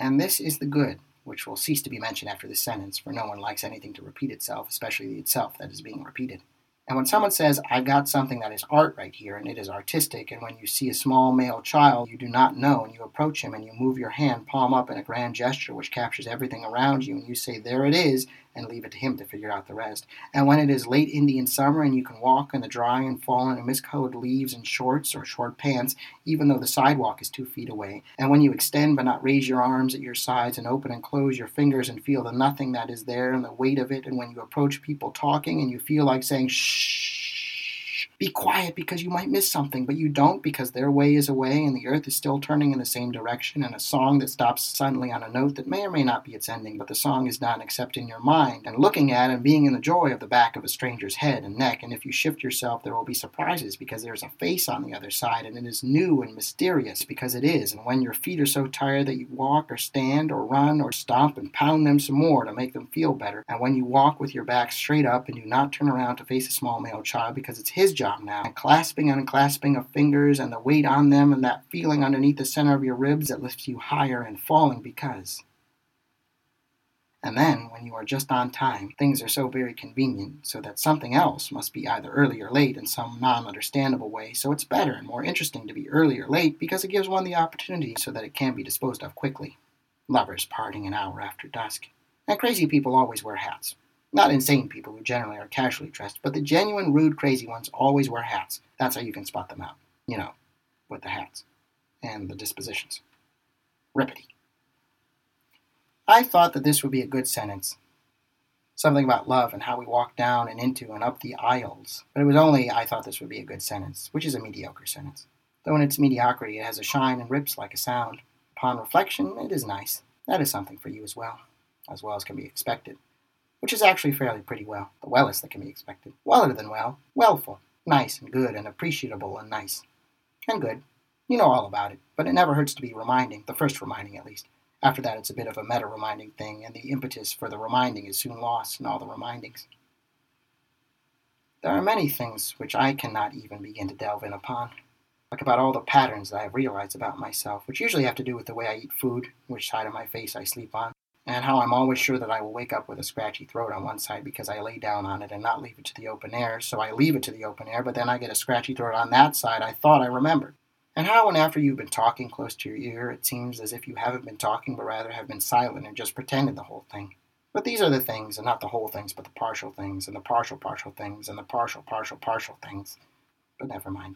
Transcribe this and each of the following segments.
And this is the good, which will cease to be mentioned after this sentence, for no one likes anything to repeat itself, especially the itself that is being repeated. And when someone says, I've got something that is art right here, and it is artistic, and when you see a small male child you do not know, and you approach him, and you move your hand palm up in a grand gesture which captures everything around you, and you say, there it is, and leave it to him to figure out the rest. And when it is late Indian summer, and you can walk in the dry and fallen and miscolored leaves in shorts or short pants, even though the sidewalk is 2 feet away, and when you extend but not raise your arms at your sides, and open and close your fingers, and feel the nothing that is there, and the weight of it, and when you approach people talking, and you feel like saying, shh, be quiet because you might miss something, but you don't because their way is away and the earth is still turning in the same direction, and a song that stops suddenly on a note that may or may not be its ending, but the song is done except in your mind, and looking at and being in the joy of the back of a stranger's head and neck, and if you shift yourself there will be surprises because there is a face on the other side, and it is new and mysterious because it is, and when your feet are so tired that you walk or stand or run or stomp and pound them some more to make them feel better, and when you walk with your back straight up and do not turn around to face a small male child because it's his job now, and clasping and unclasping of fingers and the weight on them and that feeling underneath the center of your ribs that lifts you higher and falling because. And then, when you are just on time, things are so very convenient, so that something else must be either early or late in some non-understandable way, so it's better and more interesting to be early or late because it gives one the opportunity so that it can be disposed of quickly. Lovers parting an hour after dusk. And crazy people always wear hats. Not insane people who generally are casually dressed, but the genuine, rude, crazy ones always wear hats. That's how you can spot them out. You know, with the hats. And the dispositions. Rippity. I thought that this would be a good sentence. Something about love and how we walk down and into and up the aisles. But it was only, I thought this would be a good sentence, which is a mediocre sentence. Though in its mediocrity it has a shine and rips like a sound. Upon reflection, it is nice. That is something for you as well as can be expected. Which is actually fairly pretty well, the wellest that can be expected. Weller than well, wellful, nice and good and appreciable and nice. And good. You know all about it, but it never hurts to be reminding, the first reminding at least. After that it's a bit of a meta-reminding thing, and the impetus for the reminding is soon lost in all the remindings. There are many things which I cannot even begin to delve in upon. Like about all the patterns that I have realized about myself, which usually have to do with the way I eat food, which side of my face I sleep on, and how I'm always sure that I will wake up with a scratchy throat on one side because I lay down on it and not leave it to the open air, so I leave it to the open air, but then I get a scratchy throat on that side I thought I remembered. And how when after you've been talking close to your ear, it seems as if you haven't been talking but rather have been silent and just pretended the whole thing. But these are the things, and not the whole things, but the partial things, and the partial things, and the partial things. But never mind.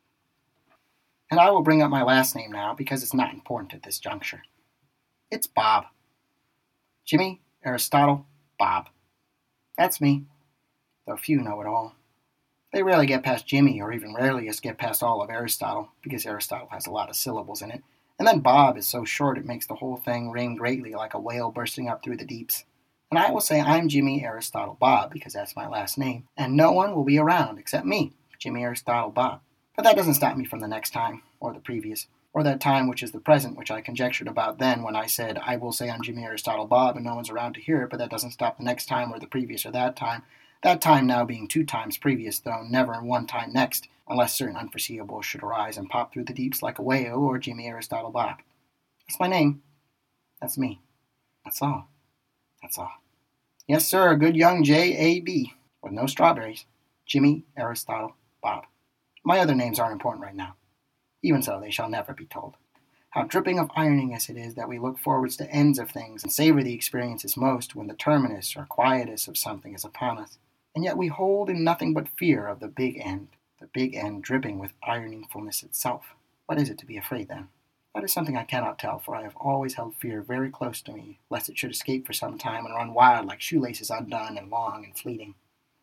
And I will bring up my last name now because it's not important at this juncture. It's Bob. Jimmy, Aristotle, Bob. That's me, though few know it all. They rarely get past Jimmy, or even rareliest get past all of Aristotle, because Aristotle has a lot of syllables in it, and then Bob is so short it makes the whole thing ring greatly like a whale bursting up through the deeps. And I will say I'm Jimmy Aristotle Bob, because that's my last name, and no one will be around except me, Jimmy Aristotle Bob. But that doesn't stop me from the next time, or the previous, or that time which is the present, which I conjectured about then when I said, I will say I'm Jimmy Aristotle Bob, and no one's around to hear it, but that doesn't stop the next time, or the previous, or that time now being 2 times previous, though never 1 time next, unless certain unforeseeables should arise and pop through the deeps like a whale, or Jimmy Aristotle Bob. That's my name. That's me. That's all. That's all. Yes, sir, a good young J.A.B., with no strawberries. Jimmy Aristotle Bob. My other names aren't important right now. Even so, they shall never be told. How dripping of ironiness it is that we look forwards to ends of things and savor the experiences most when the terminus or quietus of something is upon us. And yet we hold in nothing but fear of the big end dripping with ironingfulness itself. What is it to be afraid then? That is something I cannot tell, for I have always held fear very close to me, lest it should escape for some time and run wild like shoelaces undone and long and fleeting.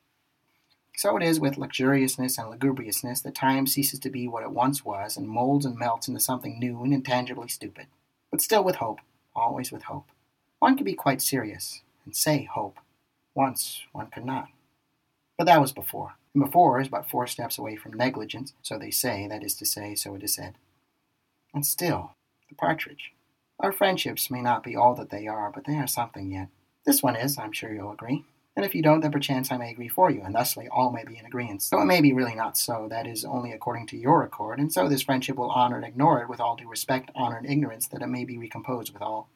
So it is with luxuriousness and lugubriousness that time ceases to be what it once was and molds and melts into something new and intangibly stupid. But still with hope, always with hope. One can be quite serious and say hope. Once one could not. But that was before. And before is but 4 steps away from negligence, so they say, that is to say, so it is said. And still, the partridge. Our friendships may not be all that they are, but they are something yet. This one is, I'm sure you'll agree. And if you don't, then perchance I may agree for you, and thusly all may be in agreement. Though it may be really not so, that is only according to your accord, and so this friendship will honor and ignore it with all due respect, honor and ignorance, that it may be recomposed withal.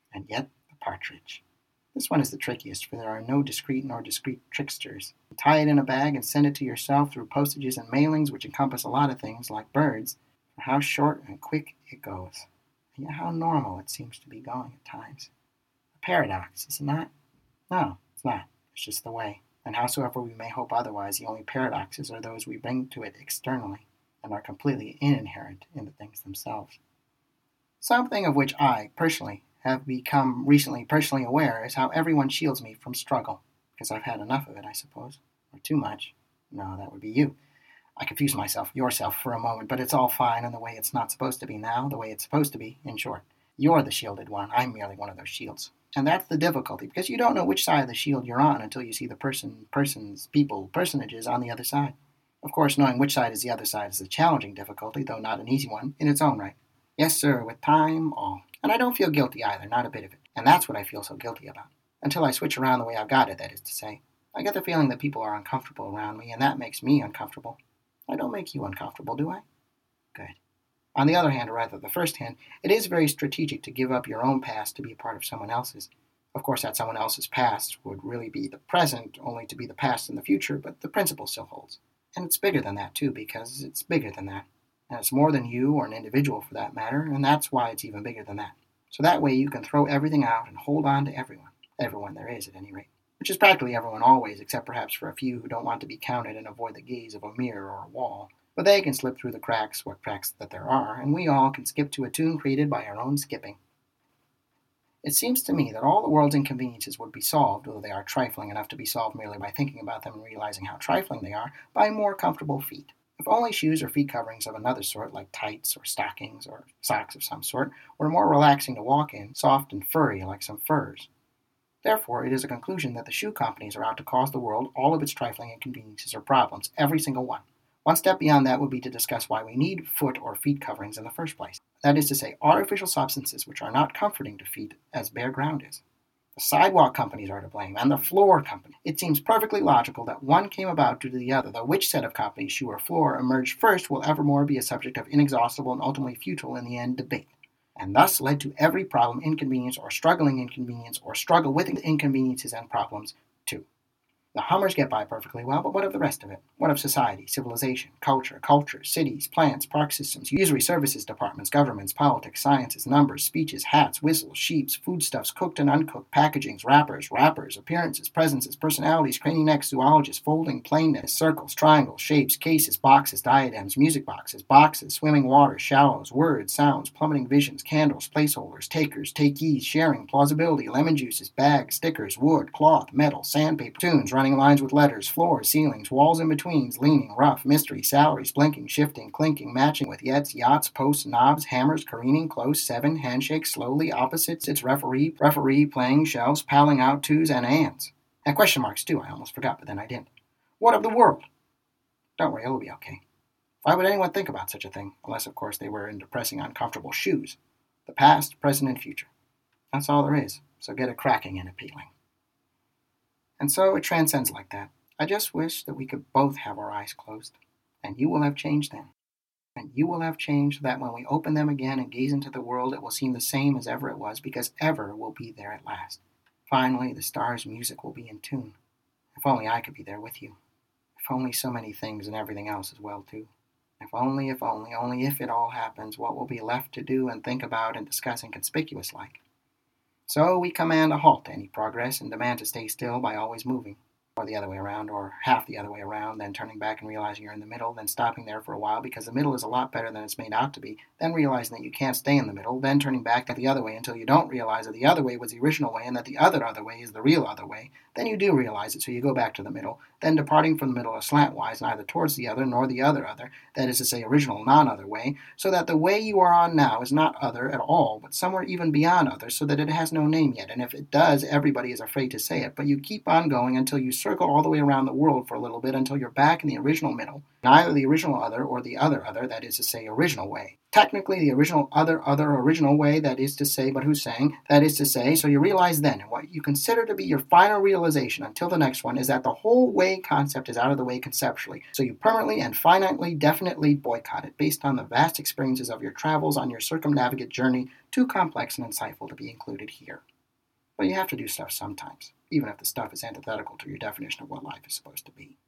And yet, the partridge. This one is the trickiest, for there are no discreet nor discreet tricksters. Tie it in a bag and send it to yourself through postages and mailings, which encompass a lot of things, like birds, for how short and quick it goes. And yet how normal it seems to be going at times. A paradox, is it not? No, it's not. It's just the way. And howsoever we may hope otherwise, the only paradoxes are those we bring to it externally, and are completely inherent in the things themselves. Something of which I, personally, have become recently personally aware is how everyone shields me from struggle, because I've had enough of it, I suppose. Or too much. No, that would be you. I confused yourself, for a moment, but it's all fine in the way it's not supposed to be now, the way it's supposed to be, in short. You're the shielded one. I'm merely one of those shields. And that's the difficulty, because you don't know which side of the shield you're on until you see the personages on the other side. Of course, knowing which side is the other side is a challenging difficulty, though not an easy one, in its own right. Yes, sir, with time, all. And I don't feel guilty either, not a bit of it. And that's what I feel so guilty about. Until I switch around the way I've got it, that is to say. I get the feeling that people are uncomfortable around me, and that makes me uncomfortable. I don't make you uncomfortable, do I? Good. On the other hand, or rather the first hand, it is very strategic to give up your own past to be a part of someone else's. Of course, that someone else's past would really be the present, only to be the past in the future, but the principle still holds. And it's bigger than that, too, because it's bigger than that. And it's more than you, or an individual for that matter, and that's why it's even bigger than that. So that way you can throw everything out and hold on to everyone. Everyone there is, at any rate. Which is practically everyone always, except perhaps for a few who don't want to be counted and avoid the gaze of a mirror or a wall. But they can slip through the cracks, what cracks that there are, and we all can skip to a tune created by our own skipping. It seems to me that all the world's inconveniences would be solved, though they are trifling enough to be solved merely by thinking about them and realizing how trifling they are, by more comfortable feet. If only shoes or feet coverings of another sort, like tights or stockings or socks of some sort, were more relaxing to walk in, soft and furry like some furs. Therefore, it is a conclusion that the shoe companies are out to cause the world all of its trifling inconveniences or problems, every single one. One step beyond that would be to discuss why we need foot or feet coverings in the first place. That is to say, artificial substances which are not comforting to feet as bare ground is. The sidewalk companies are to blame, and the floor company. It seems perfectly logical that one came about due to the other, though which set of companies, shoe or floor, emerged first will evermore be a subject of inexhaustible and ultimately futile in the end debate, and thus led to every problem, inconvenience, or struggling inconvenience, or struggle with inconveniences and problems, too. The Hummers get by perfectly well, but what of the rest of it? What of society, civilization, culture, cities, plants, park systems, usury services departments, governments, politics, sciences, numbers, speeches, hats, whistles, sheeps, foodstuffs, cooked and uncooked, packagings, wrappers, appearances, presences, personalities, craning necks, zoologists, folding, plainness, circles, triangles, shapes, cases, boxes, diadems, music boxes, swimming waters, shallows, words, sounds, plummeting visions, candles, placeholders, takers, takees, sharing, plausibility, lemon juices, bags, stickers, wood, cloth, metal, sandpaper, tunes, running lines with letters, floors, ceilings, walls in betweens, leaning, rough, mystery, salaries, blinking, shifting, clinking, matching with yets, yachts, posts, knobs, hammers, careening, close, seven, handshakes, slowly, opposites, its referee, playing, shelves, palling out, twos, and ands. And question marks, too, I almost forgot, but then I didn't. What of the world? Don't worry, it'll be okay. Why would anyone think about such a thing, unless, of course, they were into pressing uncomfortable shoes? The past, present, and future. That's all there is, so get it cracking and appealing. And so it transcends like that. I just wish that we could both have our eyes closed. And you will have changed then. And you will have changed that when we open them again and gaze into the world, it will seem the same as ever it was, because ever will be there at last. Finally, the stars' music will be in tune. If only I could be there with you. If only so many things and everything else as well, too. Only if it all happens, what will be left to do and think about and discuss inconspicuous like. So we command a halt to any progress and demand to stay still by always moving. Or the other way around, or half the other way around, then turning back and realizing you're in the middle, then stopping there for a while because the middle is a lot better than it's made out to be, then realizing that you can't stay in the middle, then turning back the other way until you don't realize that the other way was the original way and that the other way is the real other way. Then you do realize it, so you go back to the middle, then departing from the middle slantwise, neither towards the other nor the other, that is to say original non-other way, so that the way you are on now is not other at all, but somewhere even beyond other, so that it has no name yet, and if it does, everybody is afraid to say it, but you keep on going until you circle all the way around the world for a little bit until you're back in the original middle, in either the original other or the other, that is to say, original way. Technically, the original other, original way, that is to say, but who's saying, that is to say, so you realize then, and what you consider to be your final realization until the next one, is that the whole way concept is out of the way conceptually, so you permanently and finitely, definitely boycott it, based on the vast experiences of your travels on your circumnavigate journey, too complex and insightful to be included here. But you have to do stuff sometimes, even if the stuff is antithetical to your definition of what life is supposed to be.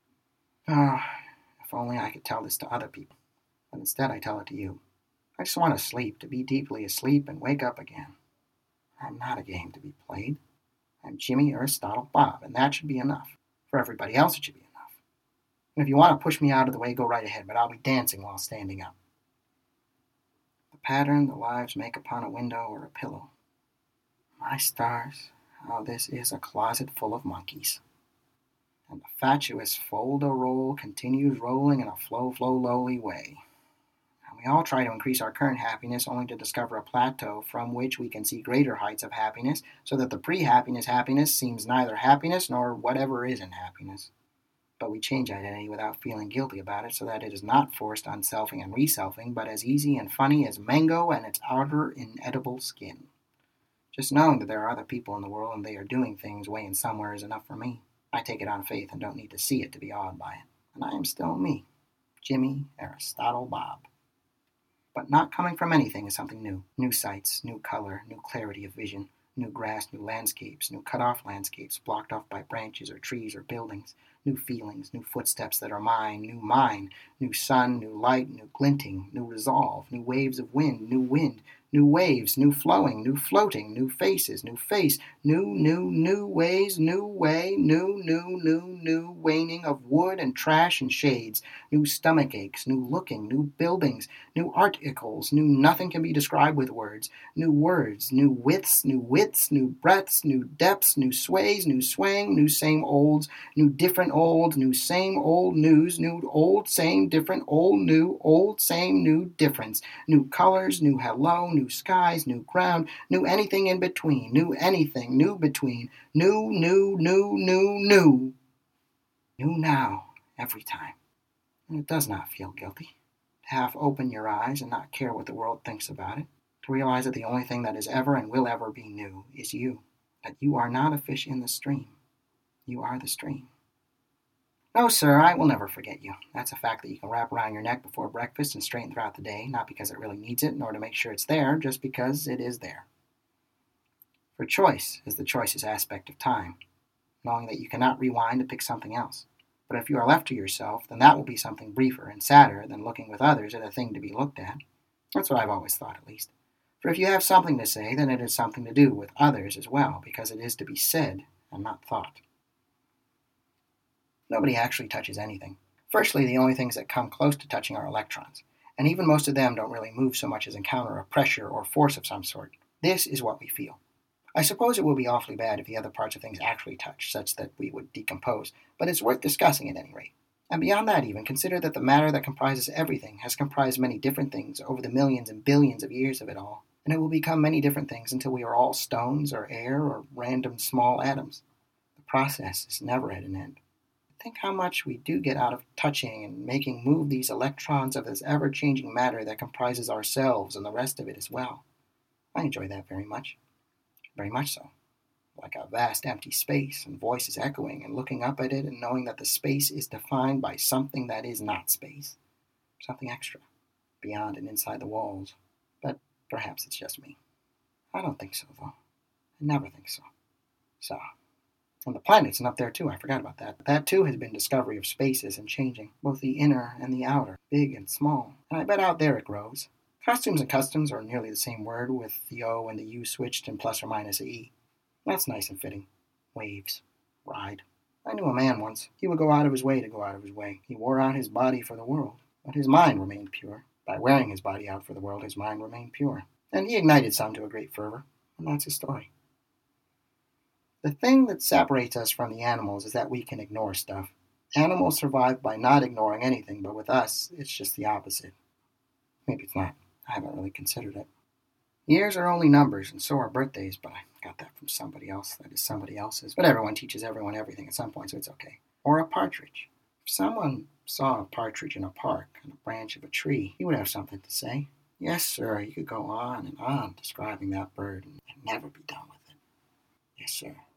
If only I could tell this to other people. But instead I tell it to you. I just want to sleep, to be deeply asleep and wake up again. I'm not a game to be played. I'm Jimmy Aristotle Bob, and that should be enough. For everybody else it should be enough. And if you want to push me out of the way, go right ahead, but I'll be dancing while standing up. The pattern the lives make upon a window or a pillow. My stars, how this is a closet full of monkeys. And the fatuous fold-a-roll continues rolling in a flow-lowly way. And we all try to increase our current happiness only to discover a plateau from which we can see greater heights of happiness, so that the pre-happiness happiness seems neither happiness nor whatever isn't happiness. But we change identity without feeling guilty about it, so that it is not forced unselfing and reselfing, but as easy and funny as mango and its outer inedible skin. Just knowing that there are other people in the world and they are doing things weighing somewhere is enough for me. I take it on faith and don't need to see it to be awed by it. And I am still me, Jimmy Aristotle Bob. But not coming from anything is something new. New sights, new color, new clarity of vision, new grass, new landscapes, new cut-off landscapes blocked off by branches or trees or buildings, new feelings, new footsteps that are mine, new sun, new light, new glinting, new resolve, new waves of wind, new waves, new flowing, new floating, new faces, new face, new ways, new way, new waning of wood and trash and shades, new stomach aches, new looking, new buildings, new articles, new nothing can be described with words, new widths, new breadths, new depths, new sways, new swaying, new same olds, new different olds, new same old news, new old same different old same new difference, new colors, new hello, new skies, new ground, new anything in between, new anything, new between, new now, every time. And it does not feel guilty. To half open your eyes and not care what the world thinks about it. To realize that the only thing that is ever and will ever be new is you. That you are not a fish in the stream. You are the stream. No, sir, I will never forget you. That's a fact that you can wrap around your neck before breakfast and straighten throughout the day, not because it really needs it, nor to make sure it's there, just because it is there. For choice is the choicest aspect of time, knowing that you cannot rewind to pick something else. But if you are left to yourself, then that will be something briefer and sadder than looking with others at a thing to be looked at. That's what I've always thought, at least. For if you have something to say, then it is something to do with others as well, because it is to be said and not thought. Nobody actually touches anything. Firstly, the only things that come close to touching are electrons, and even most of them don't really move so much as encounter a pressure or force of some sort. This is what we feel. I suppose it will be awfully bad if the other parts of things actually touch, such that we would decompose, but it's worth discussing at any rate. And beyond that even, consider that the matter that comprises everything has comprised many different things over the millions and billions of years of it all, and it will become many different things until we are all stones or air or random small atoms. The process is never at an end. Think how much we do get out of touching and making move these electrons of this ever-changing matter that comprises ourselves and the rest of it as well. I enjoy that very much so. Like a vast empty space and voices echoing and looking up at it and knowing that the space is defined by something that is not space. Something extra, beyond and inside the walls. But perhaps it's just me. I don't think so, though. I never think so. So... and the planets and up there too, I forgot about that. That too has been discovery of spaces and changing, both the inner and the outer, big and small. And I bet out there it grows. Costumes and customs are nearly the same word, with the O and the U switched and plus or minus a E. That's nice and fitting. Waves. Ride. I knew a man once. He would go out of his way to go out of his way. He wore out his body for the world, but his mind remained pure. By wearing his body out for the world, his mind remained pure. And he ignited some to a great fervor, and that's his story. The thing that separates us from the animals is that we can ignore stuff. Animals survive by not ignoring anything, but with us, it's just the opposite. Maybe it's not. I haven't really considered it. Years are only numbers, and so are birthdays, but I got that from somebody else that is somebody else's. But everyone teaches everyone everything at some point, so it's okay. Or a partridge. If someone saw a partridge in a park on a branch of a tree, he would have something to say. Yes, sir, you could go on and on describing that bird and never be done with it. Yes, sir.